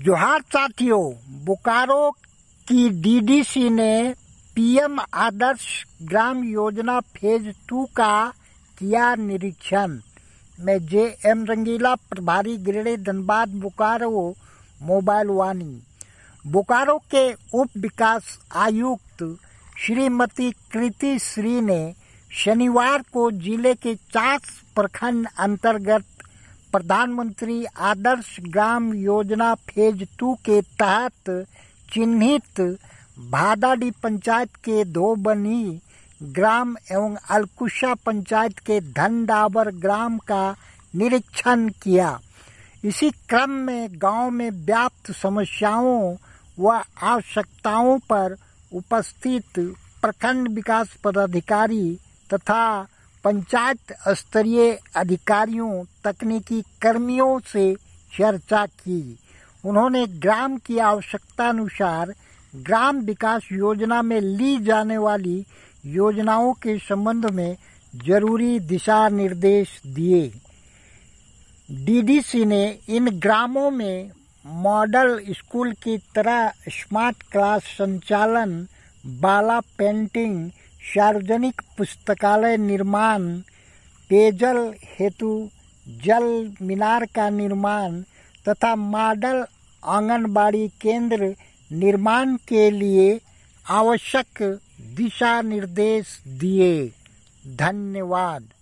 जोहार साथियों, बोकारो की डीडीसी ने पीएम आदर्श ग्राम योजना फेज 2 का किया निरीक्षण। मैं जे.एम. रंगीला, प्रभारी गृह धनबाद बोकारो मोबाइल वाणी। बोकारो के उप विकास आयुक्त श्रीमती कृति श्री ने शनिवार को जिले के 4 प्रखंड अंतर्गत प्रधानमंत्री आदर्श ग्राम योजना फेज 2 के तहत चिन्हित भादाडी पंचायत के धोबनी ग्राम एवं अलकुशा पंचायत के धनडाबर ग्राम का निरीक्षण किया। इसी क्रम में गांव में व्याप्त समस्याओं व आवश्यकताओं पर उपस्थित प्रखंड विकास पदाधिकारी तथा पंचायत स्तरीय अधिकारियों, तकनीकी कर्मियों से चर्चा की। उन्होंने ग्राम की आवश्यकता अनुसार ग्राम विकास योजना में ली जाने वाली योजनाओं के संबंध में जरूरी दिशा निर्देश दिए। डीडीसी ने इन ग्रामों में मॉडल स्कूल की तरह स्मार्ट क्लास संचालन, बाला पेंटिंग, सार्वजनिक पुस्तकालय निर्माण, पेयजल हेतु जल मीनार का निर्माण तथा मॉडल आंगनबाड़ी केंद्र निर्माण के लिए आवश्यक दिशा निर्देश दिए। धन्यवाद।